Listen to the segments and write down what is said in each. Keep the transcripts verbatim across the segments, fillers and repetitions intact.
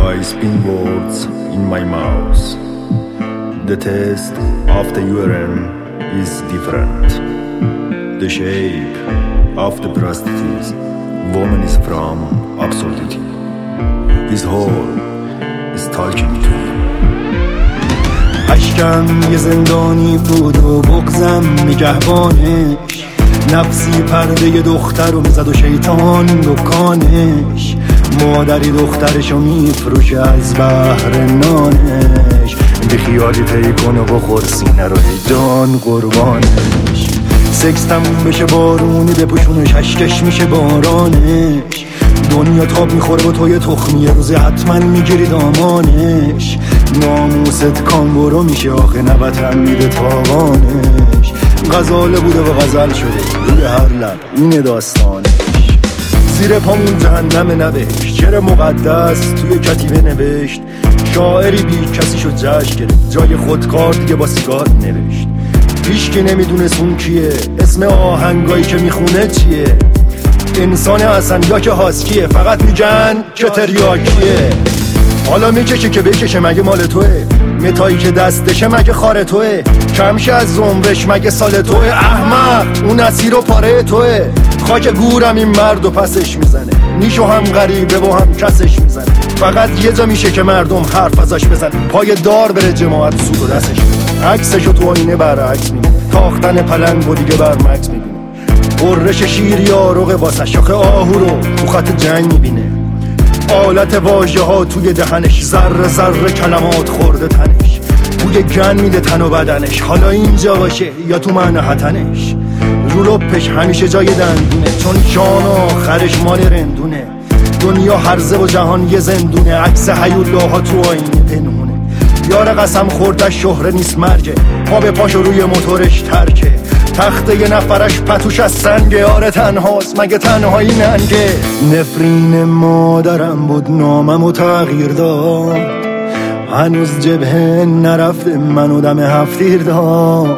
I spin words in my mouth. The taste of the urine is different. The shape of the prostitute woman is from absurdity. His whole is talking to you. اشکم یه زندانی بود و بغضم نگهبانش، نفسی پرده ی دختر رو میزد و شیطان دکانش، مادری دخترشو میفروشه از بحر نانش، بی خیالی پی کن و بخور سینه رو جان قربانش. سکس تموم بشه بارونی بپوشونش، اشکش میشه بارانش، دنیا تاب میخوره و توی تخمی روزی حتما میگیری دامانش، ناموست کانگورو میشه آخه نبتن میده تاوانش، غزاله بوده و غزل شده روی هر لب اینه داستانش. زیر پامون جهنم نبشت، شعر مقدس توی کتیبه نوشت، شاعری بی کسی شد جشن گرفت، جای خودکار دیگه با سیگار نوشت، هیچ که نمیدونست اون کیه، اسم آهنگایی که میخونه چیه، انسان اصلا یا که هاسکیه، فقط میگن که تریاکیه. حالا میکشه که بکشه مگه مال توه، متایی که دستشه مگه خار توه، کمشه از زمرش مگه سال توه، احمق اون اسیر و پاره توه. خاک گورم این مرد و پسش میزنه، نیشو هم غریبه و هم کسش میزنه، فقط یه جا میشه که مردم حرف ازش بزن، پای دار بره جماعت سود و دستش بزن، عکسشو تو آینه برعکس میبینه، تاختن پلنگ و دیگه برمکس میبینه، قررش شیر یاروغ واسه شاخه آهو رو تو خط جنگ میبینه، آلت واژه ها توی دهنش، ذره ذره کلمات خورده تنش، بوی گن میده تن و بدنش، حالا اینجا باشه یا تو منحتنش، رو لپش همیشه جای دندونه، چون جان آخرش مال رندونه، دنیا هرزه و جهان یه زندونه، عکس هیولاها تو آینه پنهونه، یار قسم خورده شهره نیست مرگه، پا به پاشو روی موتورش ترکه، تخته یه نفرش پتوش از سنگه، آره تنهاست مگه تنهایی ننگه. نفرین مادرم بود ناممو تغییر داد، هنوز جبهه نرفته منو دم هفتیر داد،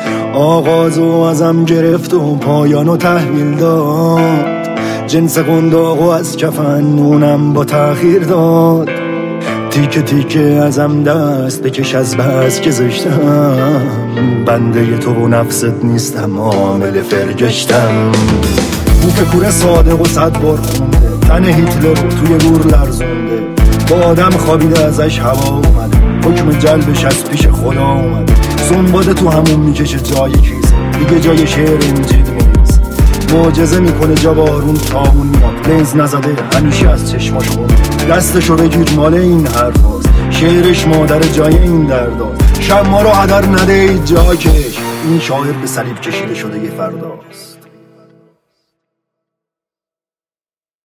آغازو ازم گرفت و پایانو تحویل داد، جنس قنداقو از کفن نونم با تأخیر داد، تیکه تیکه ازم دست بکش از بس که زشتم، بنده تو و نفست نیستم عامل فرگشتم. بوک کوره صادق و صد بار خونده، تن هیتلر رو توی گور لرزونده، با آدم خوابیده ازش هوا اومده، حکم جلبش از پیش خدا اومده، سنباده تو همون میکشه جای کیسه، دیگه جای شعر انجیل میریزه، معجزه میکنه جا بارون تامون میاد، لنز نزده همیشه از چشماش خون، دستشو بگیر مال این حرف هاست، شعرش مادر جای این درداست، شما رو هدر نده ای جا کش، این شاعر به صلیب کشیده شده یه فرداست.